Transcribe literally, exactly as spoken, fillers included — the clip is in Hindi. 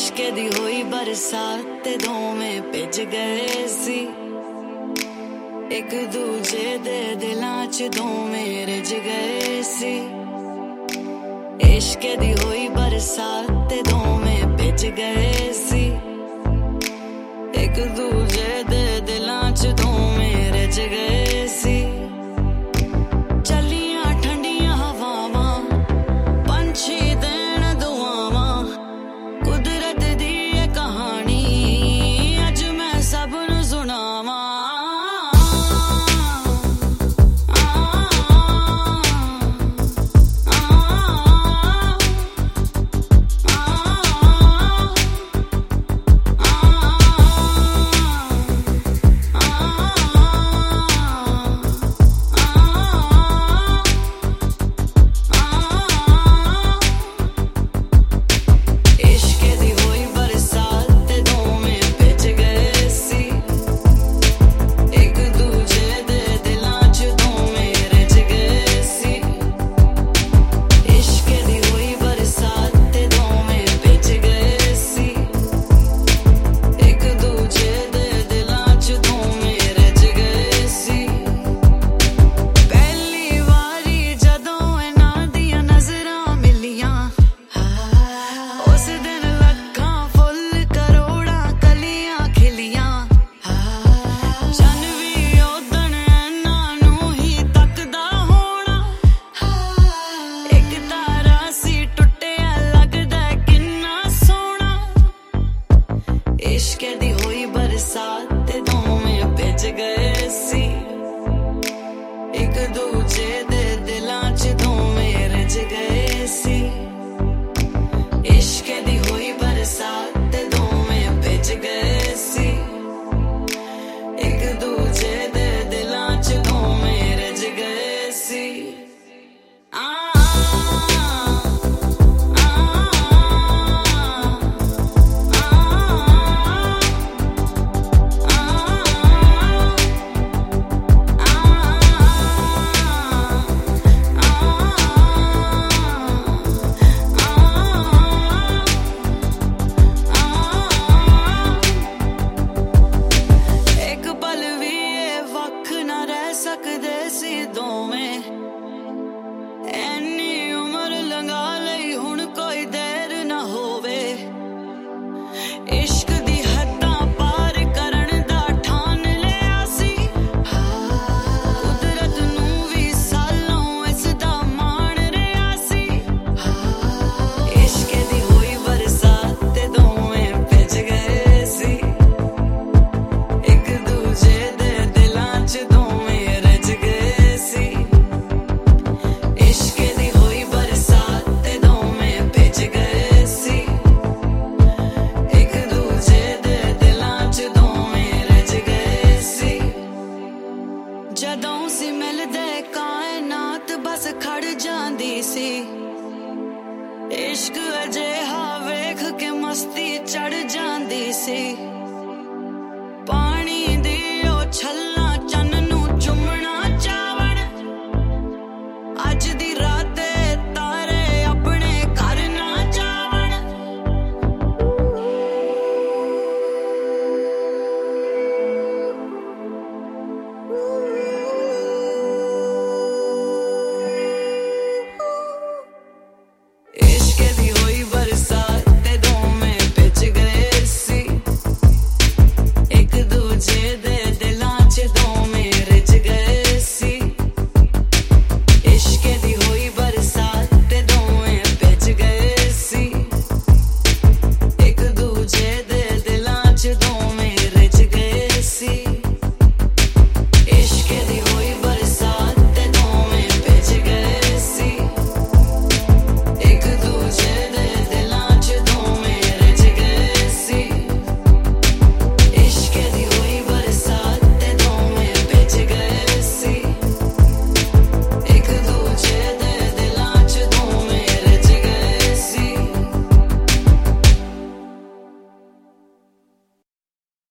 इश्क दी होई बरसात ते दोवें भिज गए सी, एक दूजे दे दिलां च दोवें रिज गए सी। इश्क दी होई बरसात ते दोवें भिज गए सी, एक दूजे दे दिलां च दोवें रिज गए सी। चलियां ठंडियां हवावां पंछी देन दुआवां, कुदरत दी ये कहानी अज मैं सब नूं सुणावां। इश्क दी होई बरसात ते दोवें भिज गए